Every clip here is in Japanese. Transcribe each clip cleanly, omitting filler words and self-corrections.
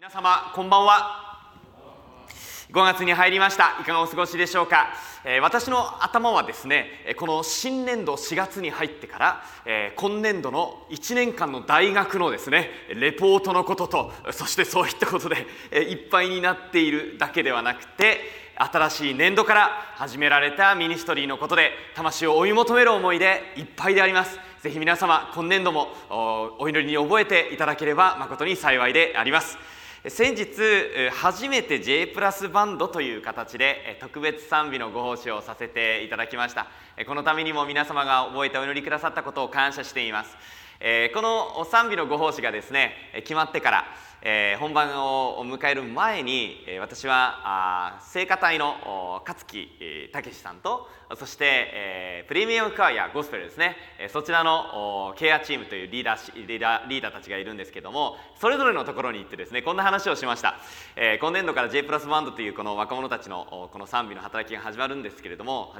皆様こんばんは。5月に入りました。いかがお過ごしでしょうか。私の頭はですね、この新年度4月に入ってから、今年度の1年間の大学のですねレポートのことと、そしてそういったことでいっぱいになっているだけではなくて、新しい年度から始められたミニストリーのことで魂を追い求める思いでいっぱいであります。ぜひ皆様今年度もお祈りに覚えていただければ誠に幸いであります。先日初めて J プラスバンドという形で特別賛美のご奉仕をさせていただきました。このためにも皆様が覚えてお祈りくださったことを感謝しています。この賛美のご奉仕がですね決まってから、本番を迎える前に私は聖歌隊の勝木武さんと、そして、プレミアムクワイアゴスペルですね、そちらのケアチームというリーダーたちがいるんですけども、それぞれのところに行ってですねこんな話をしました。今年度から J プラスバンドというこの若者たちのこの賛美の働きが始まるけれども、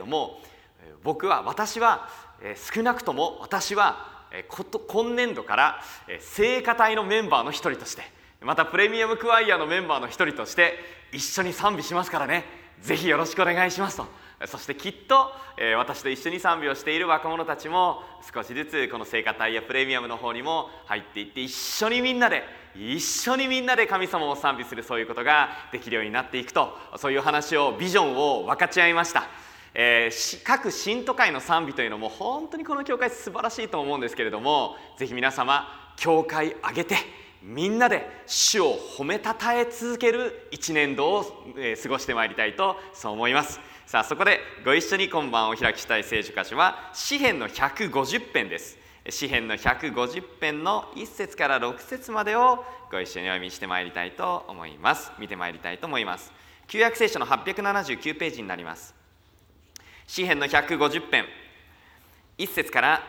私は少なくとも私は今年度から聖歌隊のメンバーの一人として、またプレミアムクワイアのメンバーの一人として一緒に賛美しますからね、ぜひよろしくお願いしますと。そしてきっと私と一緒に賛美をしている若者たちも少しずつこの聖歌隊やプレミアムの方にも入っていって、一緒にみんなで神様を賛美する、そういうことができるようになっていくと、そういう話をビジョンを分かち合いました。各信徒会の賛美というのも本当にこの教会素晴らしいと思うんですけれども、ぜひ皆様教会挙げてみんなで主を褒めたたえ続ける一年度を過ごしてまいりたいとそう思います。さあ、そこでご一緒に今晩お開きしたい聖書箇所は詩編の150編です。詩編の150編の1節から6節までをご一緒にお読みしてまいりたいと思います。見てまいりたいと思います。旧約聖書の879ページになります。詩編の150編1節から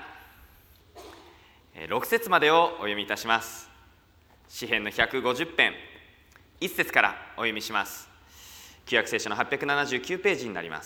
6節までをお読みいたします。詩編の150編1節からお読みします。旧約聖書の879ページになります。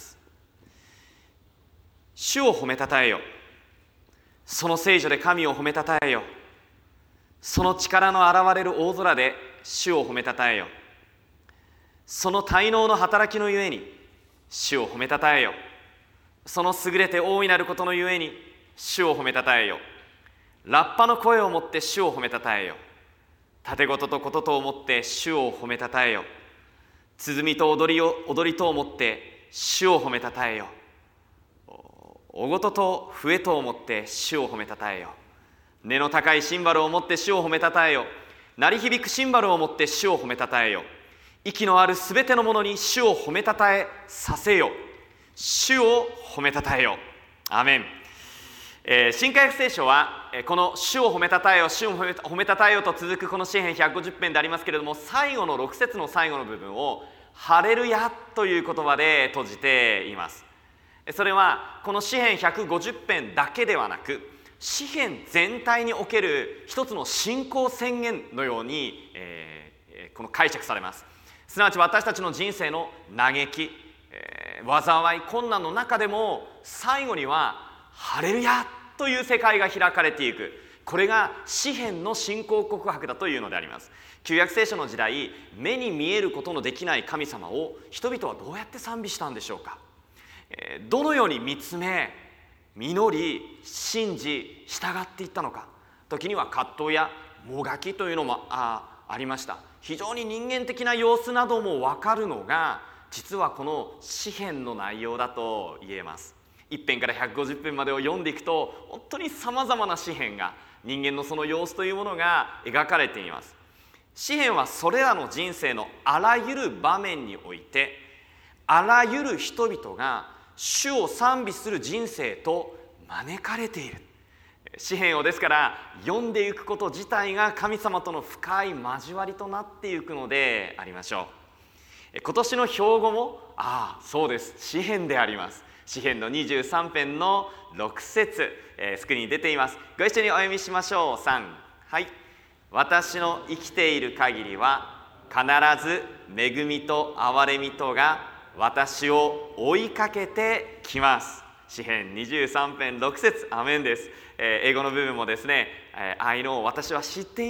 主を褒めたたえよ、その聖所で神を褒めたたえよ、その力の現れる大空で主を褒めたたえよ、その滞納の働きのゆえに主を褒めたたえよ、その優れて大いなることのゆえに主を褒めたたえよ、ラッパの声をもって主を褒めたたえよ、盾事と琴とをもって主を褒めたたえよ、鼓と踊りとをもって主を褒めたたえよ、おごとと笛とをもって主を褒めたたえよ、根の高いシンバルをもって主を褒めたたえよ、鳴り響くシンバルをもって主を褒めたたえよ、息のあるすべてのものに主を褒めたたえさせよ、主を褒めたたえよ。アーメン。新海約聖書はこの主を褒めたたえよ、主を褒めたたえよと続くこの詩編150編でありますけれども、最後の6節の最後の部分をハレルヤという言葉で閉じています。それはこの詩編150編だけではなく、詩編全体における一つの信仰宣言のように、この解釈されます。すなわち私たちの人生の嘆き、災い、困難の中でも最後にはハレルヤという世界が開かれていく、これが詩編の信仰告白だというのであります。旧約聖書の時代、目に見えることのできない神様を人々はどうやって賛美したんでしょうか。どのように見つめ、実り、信じ、従っていったのか。時には葛藤やもがきというのもありました。非常に人間的な様子なども分かるのが実はこの詩編の内容だと言えます。1編から150編までを読んでいくと、本当にさまざまな詩編が、人間のその様子というものが描かれています。詩編はそれらの人生のあらゆる場面において、あらゆる人々が主を賛美する人生と招かれている。詩編をですから読んでいくこと自体が神様との深い交わりとなっていくのでありましょう。今年の標語もそうです、詩編であります。詩編の23編の6節、スクリーンに出ています。ご一緒にお読みしましょう。3、はい。私の生きている限りは必ず恵みと憐れみとが私を追いかけてきます。詩編23編6節、アメンです。英語の部分もですね、I know、私は知っています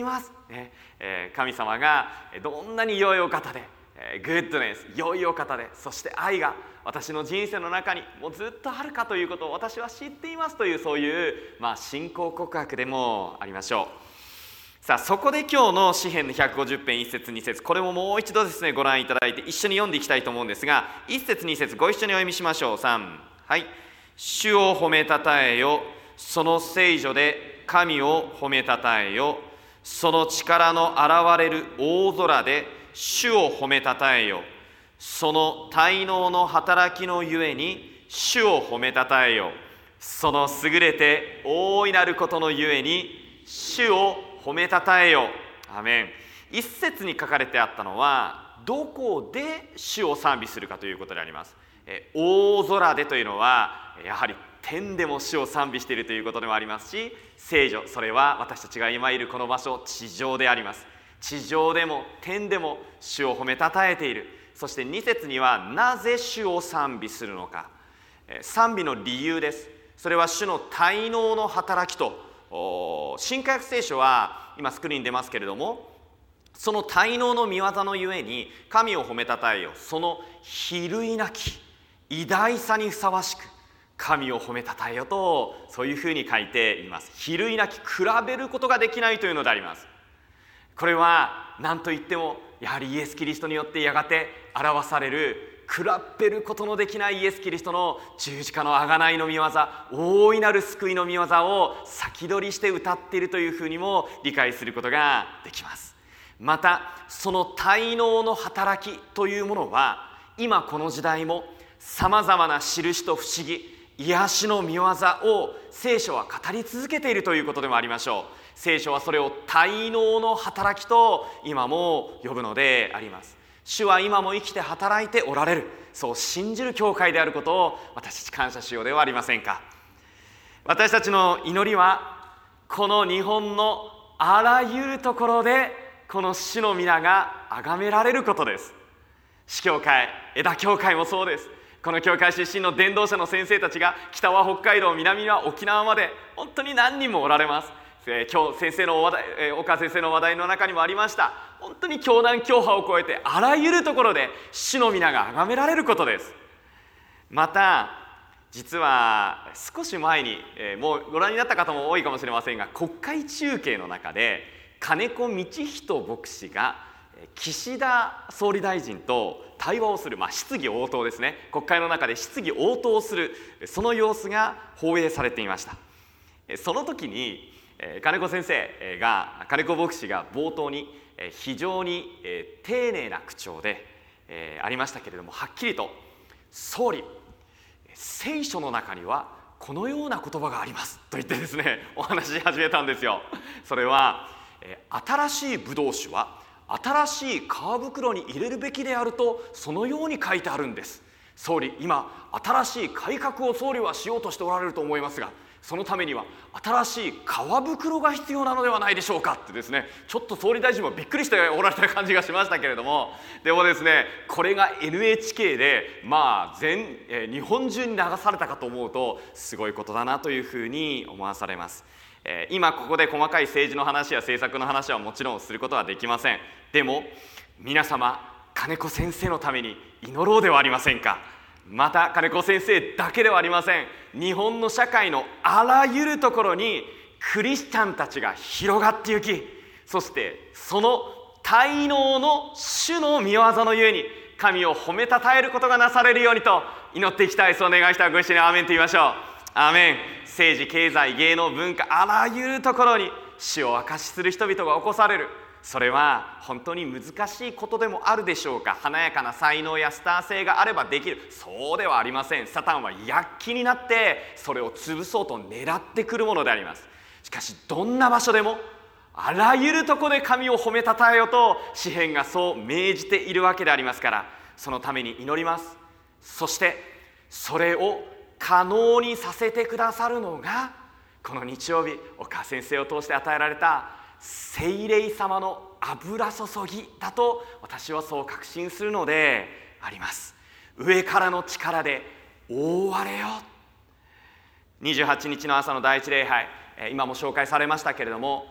神様がどんなに良いお方で、グッドネス、良いお方で、そして愛が私の人生の中にもうずっとあるかということを私は知っていますという、そういう信仰告白でもありましょう。さあ、そこで今日の詩編の150編1節2節、これももう一度ですねご覧いただいて一緒に読んでいきたいと思うんですが、1節2節ご一緒にお読みしましょう。3、はい。主を褒めたたえよ、その聖所で神を褒めたたえよ、その力の現れる大空で主を褒めたたえよ、その滞納の働きのゆえに主を褒めたたえよ、その優れて大いなることのゆえに主を褒めたたえよ。アーメン。一節に書かれてあったのはどこで主を賛美するかということであります。大空でというのはやはり天でも主を賛美しているということでもありますし、聖所、それは私たちが今いるこの場所、地上であります。地上でも天でも主を褒めたたえている。そして2節にはなぜ主を賛美するのか、賛美の理由です。それは主の滞納の働きと、新化訳聖書は今スクリーンに出ますけれども、その滞納の御業のゆえに神を褒めたたえよ、その比類なき偉大さにふさわしく神を褒めたたえよと、そういうふうに書いています。比類なき、比べることができないというのであります。これは何といってもやはりイエス・キリストによってやがて表される、比べることのできないイエス・キリストの十字架の贖いの御業、大いなる救いの御業を先取りして歌っているというふうにも理解することができます。またその滞納の働きというものは今この時代もさまざまな印と不思議、癒しの御業を聖書は語り続けているということでもありましょう。聖書はそれを滞納の働きと今も呼ぶのであります。主は今も生きて働いておられる、そう信じる教会であることを私たち感謝しようではありませんか。私たちの祈りはこの日本のあらゆるところでこの主の皆が崇められることです。市教会、枝教会もそうです。この教会出身の伝道者の先生たちが北は北海道、南は沖縄まで本当に何人もおられます。今日先生の岡先生の話題の中にもありました。本当に教団教派を超えてあらゆるところで主の皆が崇められることです。また実は少し前に、もうご覧になった方も多いかもしれませんが、国会中継の中で金子道人牧師が岸田総理大臣と対話をする、質疑応答ですね。国会の中で質疑応答をする、その様子が放映されていました。その時に金子牧師が冒頭に非常に丁寧な口調でありましたけれども、はっきりと総理、聖書の中にはこのような言葉がありますと言ってですね、お話し始めたんですよ。それは新しいブドウ酒は新しい皮袋に入れるべきであると、そのように書いてあるんです。総理、今新しい改革を総理はしようとしておられると思いますが、そのためには新しい皮袋が必要なのではないでしょうかってですね、ちょっと総理大臣もびっくりしておられた感じがしましたけれども、でもですね、これが NHK で日本中に流されたかと思うとすごいことだなというふうに思わされます。今ここで細かい政治の話や政策の話はもちろんすることはできません。でも皆様、金子先生のために祈ろうではありませんか。また金子先生だけではありません。日本の社会のあらゆるところにクリスチャンたちが広がってゆき、そしてその滞納の主の御業のゆえに神を褒めたたえることがなされるようにと祈っていきたい。そう願いしたらご一緒にアーメンと言いましょう。アーメン。政治、経済、芸能、文化、あらゆるところに主を証しする人々が起こされる。それは本当に難しいことでもあるでしょうか。華やかな才能やスター性があればできる、そうではありません。サタンは躍起になってそれを潰そうと狙ってくるものであります。しかしどんな場所でもあらゆるところで神を褒めたたえよと詩編がそう命じているわけでありますから、そのために祈ります。そしてそれを可能にさせてくださるのが、この日曜日岡先生を通して与えられた聖霊様の油注ぎだと私はそう確信するのであります。上からの力で覆われよ。28日の朝の第一礼拝、今も紹介されましたけれども、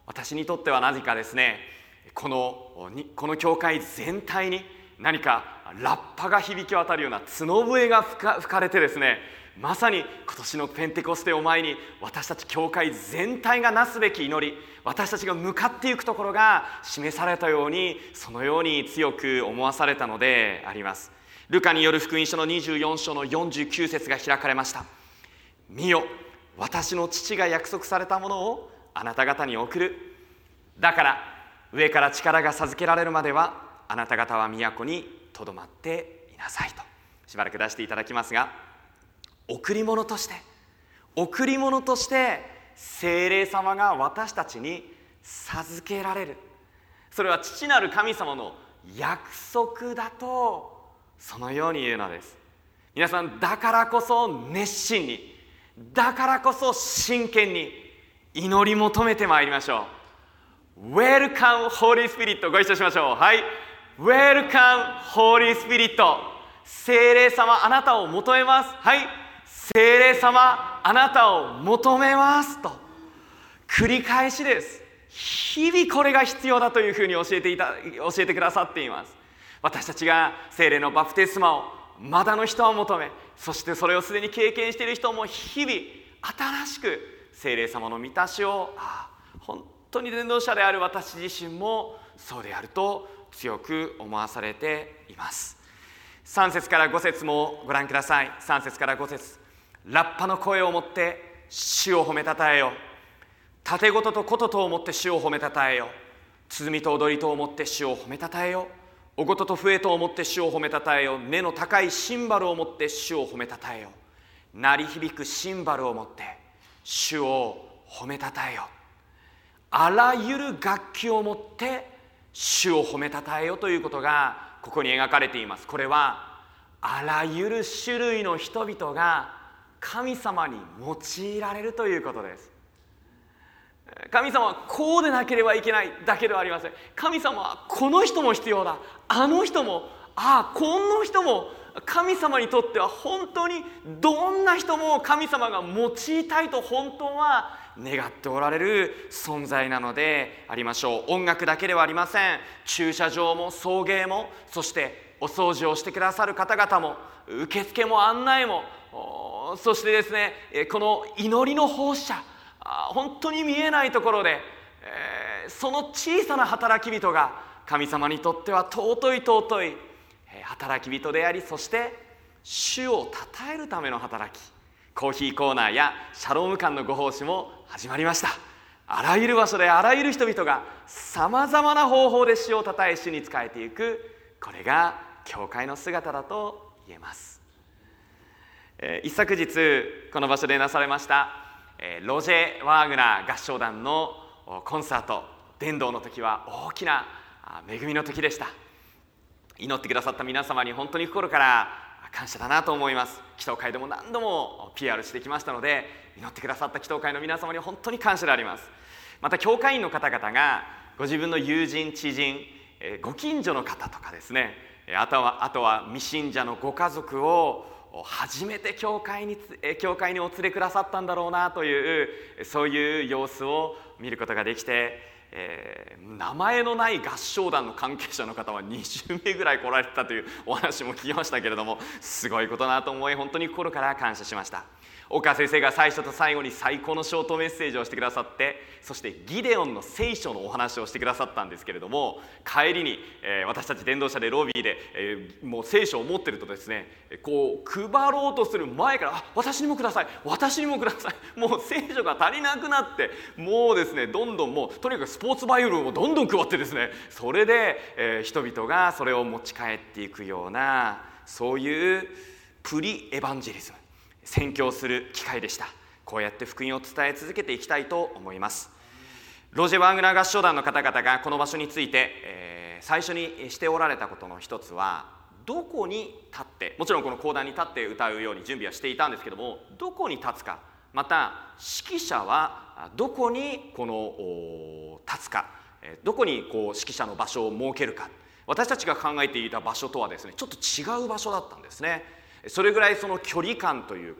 私にとっては何かですね、この教会全体に何かラッパが響き渡るような角笛が吹かれてですね、まさに今年のペンテコステを前に私たち教会全体がなすべき祈り、私たちが向かっていくところが示されたように、そのように強く思わされたのであります。ルカによる福音書の24章の49節が開かれました。見よ、私の父が約束されたものをあなた方に送る。だから上から力が授けられるまではあなた方は都にとどまっていなさいと、しばらく出していただきますが、贈り物として聖霊様が私たちに授けられる。それは父なる神様の約束だと、そのように言うのです。皆さん、だからこそ熱心に、だからこそ真剣に祈り求めてまいりましょう。 Welcome Holy Spirit、 ご一緒しましょう。はい、 Welcome Holy Spirit、 聖霊様あなたを求めます。はい、聖霊様あなたを求めますと繰り返しです。日々これが必要だというふうに教えてくださっています。私たちが聖霊のバプテスマをまだの人は求め、そしてそれをすでに経験している人も日々新しく聖霊様の満たしを、本当に伝道者である私自身もそうであると強く思わされています。3節から5節もご覧ください。3節から5節、ラッパの声をもって主を褒めたたえよ、盾ごとと琴とをもって主を褒めたたえよ、鼓と踊りとをもって主を褒めたたえよ、お琴と笛とをもって主を褒めたたえよ、根の高いシンバルをもって主を褒めたたえよ、鳴り響くシンバルをもって主を褒めたたえよ、あらゆる楽器をもって主を褒めたたえよということがここに描かれています。これはあらゆる種類の人々が神様に用いられるということです。神様はこうでなければいけないだけではありません。神様はこの人も必要だ、あの人も、この人も、神様にとっては本当にどんな人も神様が用いたいと本当は願っておられる存在なのでありましょう。音楽だけではありません。駐車場も送迎も、そしてお掃除をしてくださる方々も、受付も案内も、そしてですね、この祈りの奉仕者、本当に見えないところで、その小さな働き人が神様にとっては尊い働き人であり、そして主をたたえるための働き。コーヒーコーナーやシャローム館のご奉仕も始まりました。あらゆる場所であらゆる人々がさまざまな方法で主をたたえ、主に仕えていく、これが教会の姿だと言えます。一昨日この場所でなされましたロジェ・ワーグナー合唱団のコンサート、伝道の時は大きな恵みの時でした。祈ってくださった皆様に本当に心から感謝だなと思います。祈祷会でも何度も PR してきましたので、祈ってくださった祈祷会の皆様に本当に感謝であります。また教会員の方々がご自分の友人、知人、ご近所の方とかですね、あとは未信者のご家族を初めて教会にお連れくださったんだろうなという、そういう様子を見ることができて、名前のない合唱団の関係者の方は20名ぐらい来られてたというお話も聞きましたけれども、すごいことだなと思い、本当に心から感謝しました。岡先生が最初と最後に最高のショートメッセージをしてくださって、そしてギデオンの聖書のお話をしてくださったんですけれども、帰りに、私たち伝道者でロビーで、もう聖書を持ってるとですね、こう配ろうとする前から私にもください、私にもください、もう聖書が足りなくなって、もうですね、どんどんもうとにかくスポーツバイブルをどんどん配ってですね、それで、人々がそれを持ち帰っていくような、そういうプリエヴァンジェリズム、宣教する機会でした。こうやって福音を伝え続けていきたいと思います。ロジェ・ワーグナー合唱団の方々がこの場所について、最初にしておられたことの一つは、どこに立って、もちろんこの講談に立って歌うように準備はしていたんですけども、どこに立つか、また指揮者はどこに立つか、どこに指揮者の場所を設けるか、私たちが考えていた場所とはですね、ちょっと違う場所だったんですね。それぐらいその距離感というか、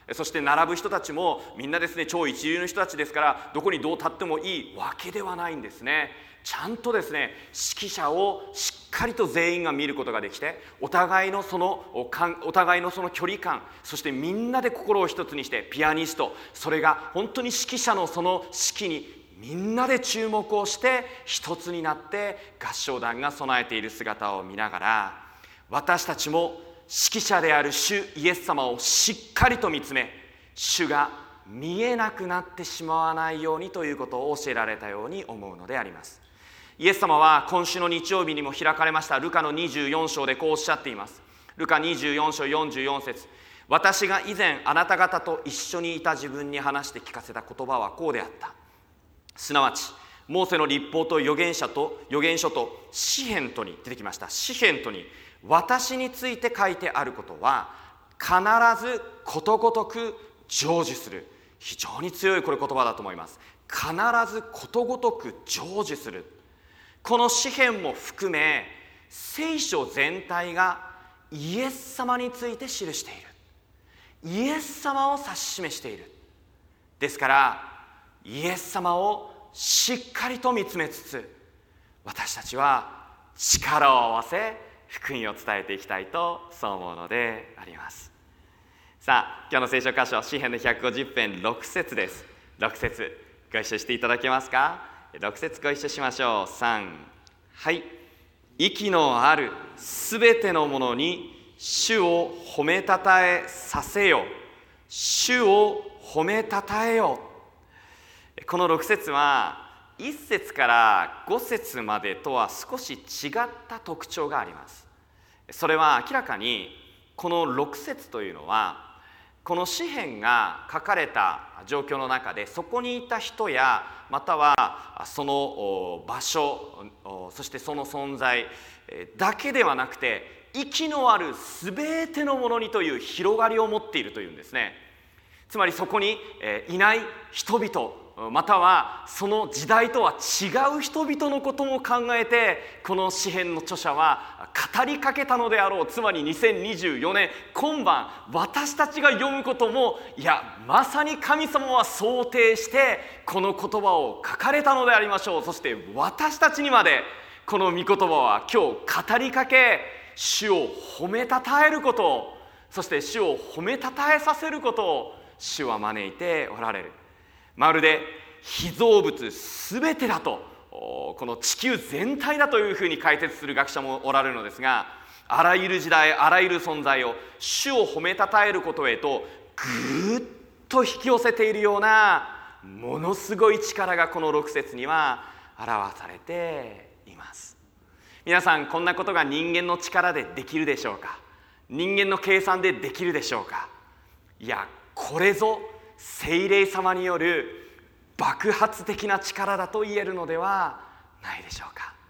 そして並ぶ人たちもみんなですね、超一流の人たちですから、どこにどう立ってもいいわけではないんですね。ちゃんとですね、指揮者をしっかりと全員が見ることができて、お互いのその距離感、そしてみんなで心を一つにして、ピアニスト、それが本当に指揮者のその指揮にみんなで注目をして一つになって合唱団が備えている姿を見ながら、私たちも指揮者である主イエス様をしっかりと見つめ、主が見えなくなってしまわないようにということを教えられたように思うのであります。イエス様は今週の日曜日にも開かれましたルカの24章でこうおっしゃっています。ルカ24章44節、私が以前あなた方と一緒にいた自分に話して聞かせた言葉はこうであった。すなわちモーセの律法と預言書と詩篇とに出てきました。詩篇とに私について書いてあることは必ずことごとく成就する。非常に強いこれ言葉だと思います。必ずことごとく成就する。この詩篇も含め聖書全体がイエス様について記している。イエス様を指し示している。ですからイエス様をしっかりと見つめつつ、私たちは力を合わせ福音を伝えていきたいとそう思うのであります。さあ、今日の聖書箇所、詩篇の150編6節です。6節ご一緒していただけますか。6節ご一緒しましょう。3、はい。息のあるすべてのものに主を褒めたたえさせよ。主を褒めたたえよ。この6節は1節から5節までとは少し違った特徴があります。それは明らかにこの6節というのは、この詩篇が書かれた状況の中でそこにいた人やまたはその場所、そしてその存在だけではなくて、息のあるすべてのものにという広がりを持っているというんですね。つまりそこにいない人々、またはその時代とは違う人々のことも考えて、この詩篇の著者は語りかけたのであろう。つまり2024年今晩私たちが読むことも、いやまさに神様は想定してこの言葉を書かれたのでありましょう。そして私たちにまでこの御言葉は今日語りかけ、主を褒めたたえることを、そして主を褒めたたえさせることを主は招いておられる。まるで被造物すべてだと、この地球全体だというふうに解説する学者もおられるのですが、あらゆる時代、あらゆる存在を主を褒めたたえることへとぐーっと引き寄せているようなものすごい力がこの6節には表されています。皆さん、こんなことが人間の力でできるでしょうか。人間の計算でできるでしょうか。いや、これぞ聖霊様による爆発的な力だと言えるのではないでしょうか。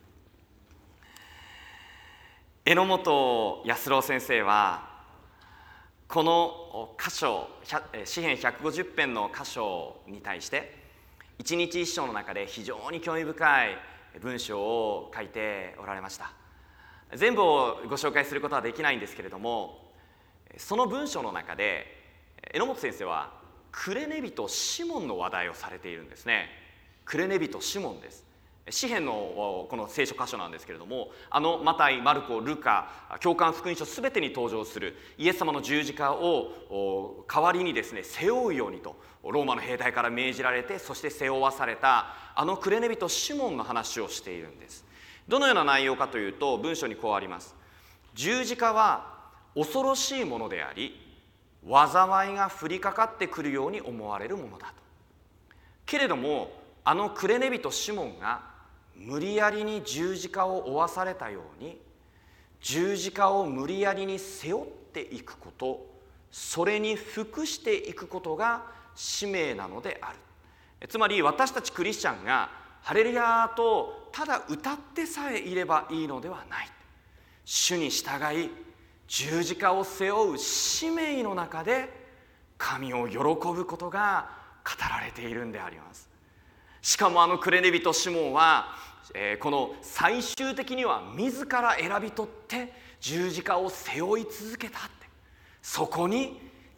榎本康郎先生はこの箇所、詩編150編の箇所に対して一日一章の中で非常に興味深い文章を書いておられました。全部をご紹介することはできないんですけれども、その文章の中で榎本先生はクレネ人シモンの話題をされているんですね。クレネ人シモンです。詩編のこの聖書箇所なんですけれども、マタイ、マルコ、ルカ、教会福音書すべてに登場するイエス様の十字架を代わりにですね背負うようにとローマの兵隊から命じられて、そして背負わされたクレネ人シモンの話をしているんです。どのような内容かというと、文章にこうあります。十字架は恐ろしいものであり、災いが降りかかってくるように思われるものだと。けれどもクレネ人シモンが無理やりに十字架を負わされたように、十字架を無理やりに背負っていくこと、それに服していくことが使命なのである。つまり私たちクリスチャンがハレルヤとただ歌ってさえいればいいのではない。主に従い十字架を背負う使命の中で神を喜ぶことが語られているんであります。しかもクレネ人シモンは、この最終的には自ら選び取って十字架を背負い続けたって、そこに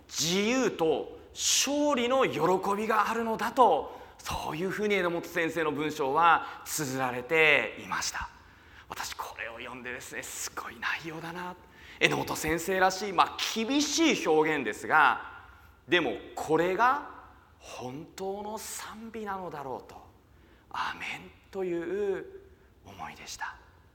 自由と勝利の喜びがあるのだと、そういうふうに榎本先生の文章は綴られていました。私これを読んでですね、すごい内容だな、榎本先生らしい、厳しい表現ですが、でもこれが本当の賛美なのだろうと、アーメンという思いでした。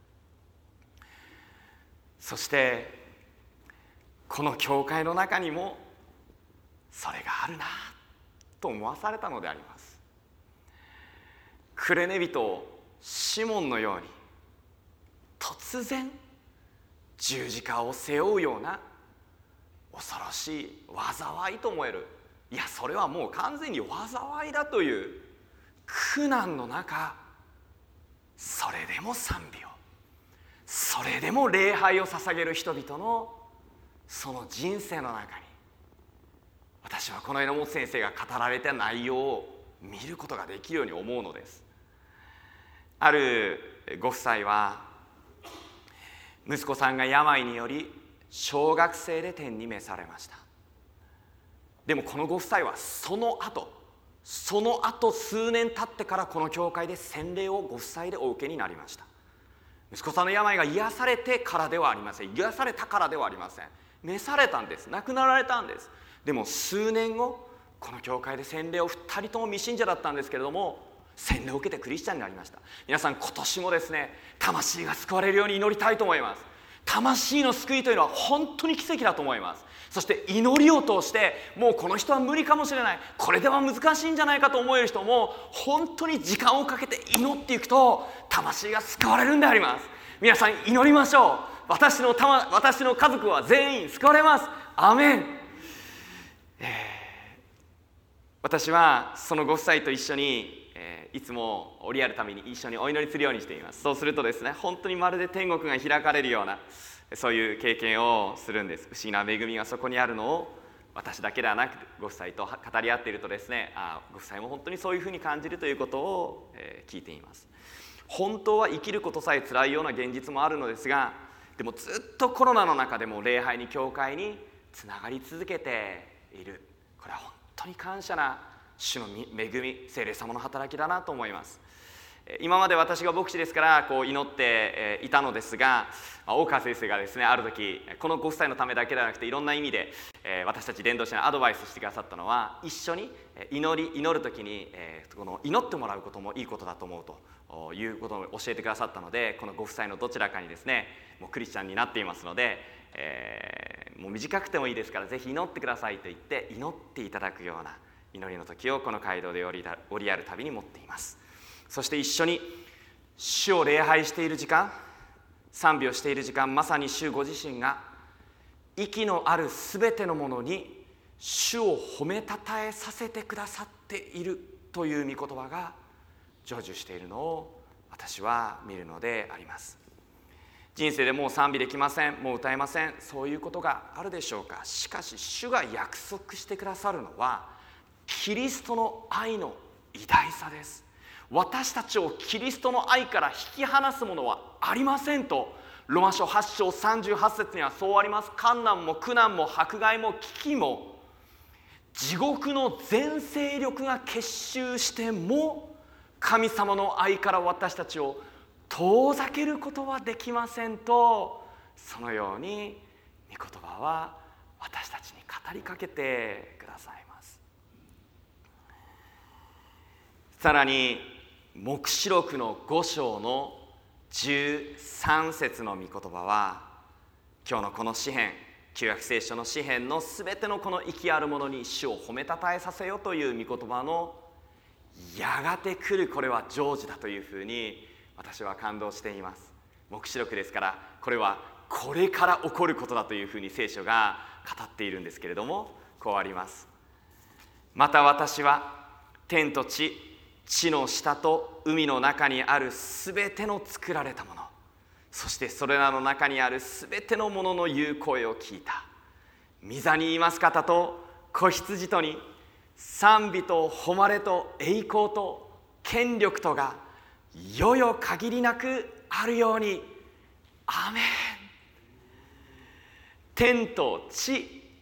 そしてこの教会の中にもそれがあるなと思わされたのであります。クレネ人シモンのように突然十字架を背負うような恐ろしい災いと思える、いやそれはもう完全に災いだという苦難の中、それでも賛美を、それでも礼拝を捧げる人々のその人生の中に、私はこの榎本先生が語られた内容を見ることができるように思うのです。あるご夫妻は、息子さんが病により小学生で天に召されました。でもこのご夫妻はその後数年経ってからこの教会で洗礼をご夫妻でお受けになりました。息子さんの病が癒されてからではありません。癒されたからではありません。召されたんです。亡くなられたんです。でも数年後、この教会で洗礼を2人とも未信者だったんですけれども、洗礼を受けてクリスチャンになりました。皆さん今年もですね、魂が救われるように祈りたいと思います。魂の救いというのは本当に奇跡だと思います。そして祈りを通して、もうこの人は無理かもしれない、これでは難しいんじゃないかと思える人も、本当に時間をかけて祈っていくと魂が救われるんであります。皆さん祈りましょう。私の家族は全員救われます。アーメン。私はそのご夫妻と一緒に、いつも折り合うために一緒にお祈りするようにしています。そうするとですね、本当にまるで天国が開かれるような、そういう経験をするんです。不思議な恵みがそこにあるのを、私だけではなくご夫妻と語り合っているとですね、ご夫妻も本当にそういうふうに感じるということを、聞いています。本当は生きることさえ辛いような現実もあるのですが、でもずっとコロナの中でも礼拝に教会につながり続けている、これは本当に感謝な主の恵み、聖霊様の働きだなと思います。今まで私が牧師ですから祈っていたのですが、大川先生がですね、ある時このご夫妻のためだけではなくていろんな意味で私たち伝道師にアドバイスしてくださったのは、一緒に祈る時にこの祈ってもらうこともいいことだと思うということを教えてくださったので、このご夫妻のどちらかにですね、もうクリスチャンになっていますので、もう短くてもいいですからぜひ祈ってくださいと言って祈っていただくような祈りの時をこの街道で折りあるたびに持っています。そして一緒に主を礼拝している時間、賛美をしている時間、まさに主ご自身が息のあるすべてのものに主を褒めたたえさせてくださっているという御言葉が成就しているのを私は見るのであります。人生でもう賛美できません、もう歌えません、そういうことがあるでしょうか。しかし主が約束してくださるのはキリストの愛の偉大さです。私たちをキリストの愛から引き離すものはありませんと、ロマ書8章38節にはそうあります。患難も苦難も迫害も危機も地獄の全勢力が結集しても神様の愛から私たちを遠ざけることはできませんと、そのように御言葉は私たちに語りかけてくださいます。さらに黙示録の5章の13節の御言葉は、今日のこの詩編、旧約聖書の詩編のすべてのこの息あるものに主を褒めたたえさせよという御言葉のやがて来る、これは成就だというふうに私は感動しています。黙示録ですから、これはこれから起こることだというふうに聖書が語っているんですけれども、こうあります。また私は天と地、地の下と海の中にあるすべての作られたもの、そしてそれらの中にあるすべてのものの言う声を聞いた。御座にいます方と子羊とに賛美と誉れと栄光と権力とがよよ限りなくあるように。アーメン。天と地、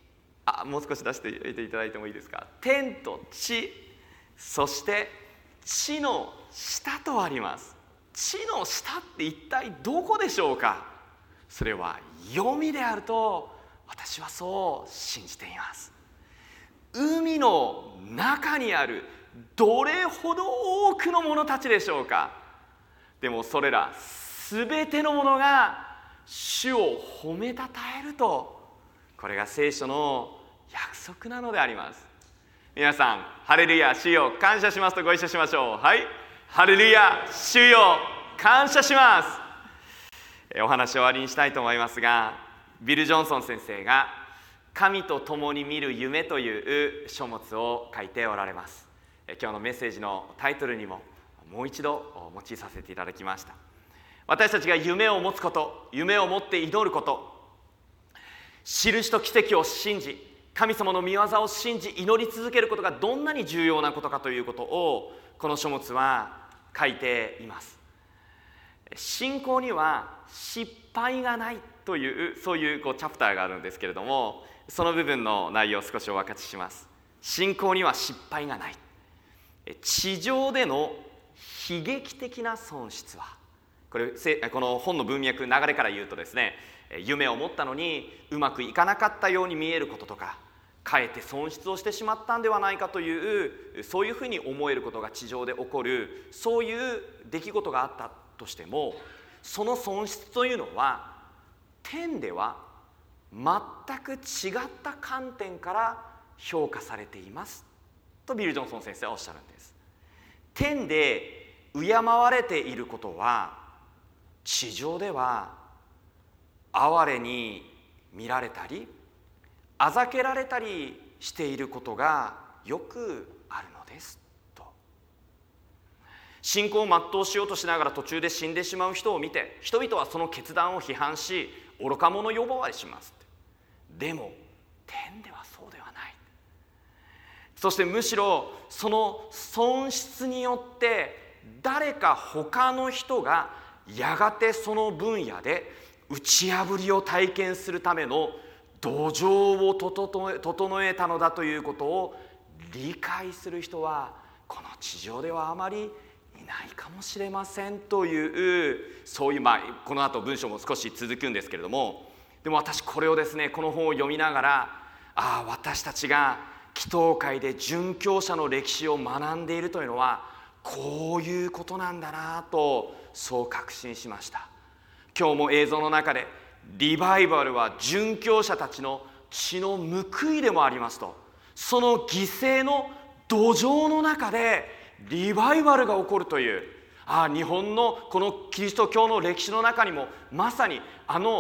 もう少し出していただいてもいいですか。天と地、そして地の下とあります。地の下って一体どこでしょうか。それは黄泉であると私はそう信じています。海の中にあるどれほど多くの者たちでしょうか。でもそれらすべてのものが主を褒めたたえると、これが聖書の約束なのであります。皆さん、ハレルヤ、主よ感謝しますとご一緒しましょう。はい、ハレルヤ、主よ感謝します。お話を終わりにしたいと思いますが、ビル・ジョンソン先生が神と共に見る夢という書物を書いておられます。今日のメッセージのタイトルにももう一度用いさせていただきました。私たちが夢を持つこと、夢を持って祈ること、印と奇跡を信じ、神様の御業を信じ祈り続けることがどんなに重要なことかということをこの書物は書いています。信仰には失敗がないというそういうチャプターがあるんですけれども、その部分の内容を少しお分かちします。信仰には失敗がない。地上での悲劇的な損失は、この本の文脈流れから言うとですね、夢を持ったのにうまくいかなかったように見えることとか、かえって損失をしてしまったんではないかというそういうふうに思えることが地上で起こる、そういう出来事があったとしても、その損失というのは天では全く違った観点から評価されていますとビル・ジョンソン先生はおっしゃるんです。天で敬われていることは地上では哀れに見られたりあざけられたりしていることがよくあるのですと。信仰を全うしようとしながら途中で死んでしまう人を見て、人々はその決断を批判し愚か者呼ばわりします。でも天ではそうではない。そしてむしろその損失によって誰か他の人がやがてその分野で打ち破りを体験するための土壌を整えたのだということを理解する人はこの地上ではあまりいないかもしれませんという、そういう、この後文章も少し続くんですけれども、でも私これをですね、この本を読みながら、私たちが祈祷会で殉教者の歴史を学んでいるというのはこういうことなんだなと、そう確信しました。今日も映像の中でリバイバルは殉教者たちの血の報いでもありますと、その犠牲の土壌の中でリバイバルが起こるという、日本のこのキリスト教の歴史の中にもまさに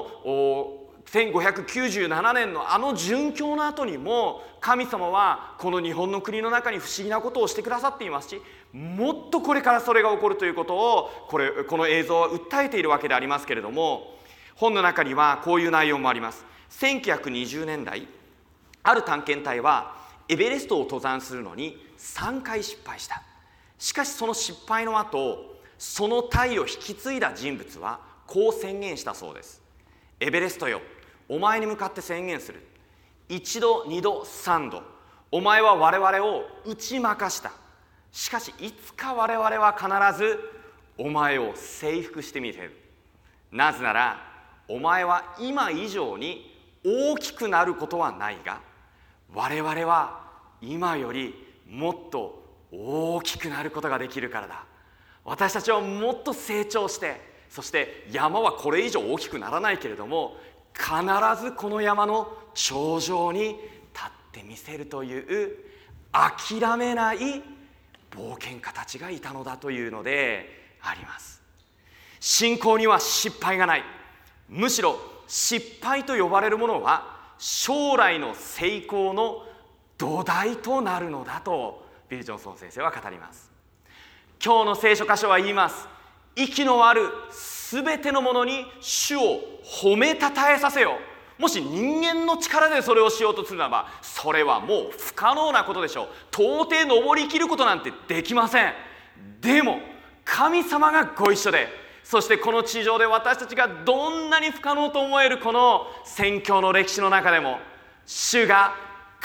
1597年の殉教の後にも神様はこの日本の国の中に不思議なことをしてくださっていますし、もっとこれからそれが起こるということをこの映像は訴えているわけでありますけれども、本の中にはこういう内容もあります。1920年代ある探検隊はエベレストを登山するのに3回失敗した。しかしその失敗の後、その隊を引き継いだ人物はこう宣言したそうです。エベレストよ、お前に向かって宣言する。1度2度3度お前は我々を打ち負かした。しかしいつか我々は必ずお前を征服してみせる。なぜならお前は今以上に大きくなることはないが、我々は今よりもっと大きくなることができるからだ。私たちはもっと成長して、そして山はこれ以上大きくならないけれども必ずこの山の頂上に立ってみせるという諦めない冒険家たちがいたのだというのであります。信仰には失敗がない。むしろ失敗と呼ばれるものは将来の成功の土台となるのだとビル・ジョンソン先生は語ります。今日の聖書箇所は言います。息のあるすべてのものに主を褒めたたえさせよ。もし人間の力でそれをしようとするならば、それはもう不可能なことでしょう。到底登りきることなんてできません。でも神様がご一緒で、そしてこの地上で私たちがどんなに不可能と思えるこの宣教の歴史の中でも、主が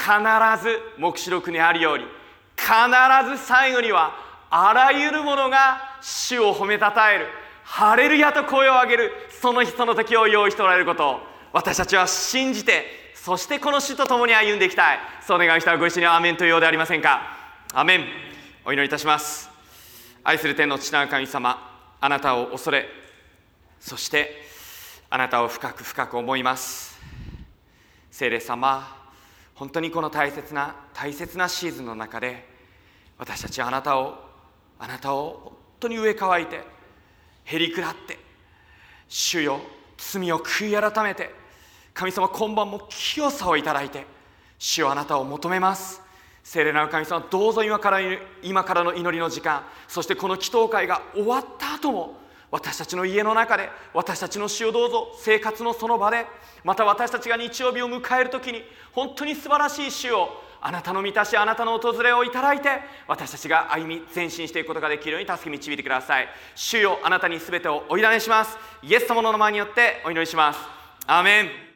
必ず黙示録にあるように、必ず最後にはあらゆるものが主を褒めたたえる、ハレルヤと声を上げる、その日その時を用意しておられることを私たちは信じて、そしてこの主と共に歩んでいきたい。そう願う人はご一緒にアーメンというようでありませんか。アーメン。お祈りいたします。愛する天の父なる神様、あなたを恐れ、そしてあなたを深く深く思います。聖霊様、本当にこの大切なシーズンの中で、私たちはあなたを本当に上乾いてへりくだって、主よ、罪を悔い改めて、神様今晩も清さをいただいて、主よ、あなたを求めます。聖霊なる神様、どうぞ今からの祈りの時間、そしてこの祈祷会が終わった後も、私たちの家の中で、私たちの主をどうぞ生活のその場で、また私たちが日曜日を迎えるときに、本当に素晴らしい主を、あなたの満たし、あなたの訪れをいただいて、私たちが歩み前進していくことができるように助け導いてください。主よ、あなたに全てをお委ねします。イエス様の名前によってお祈りします。アーメン。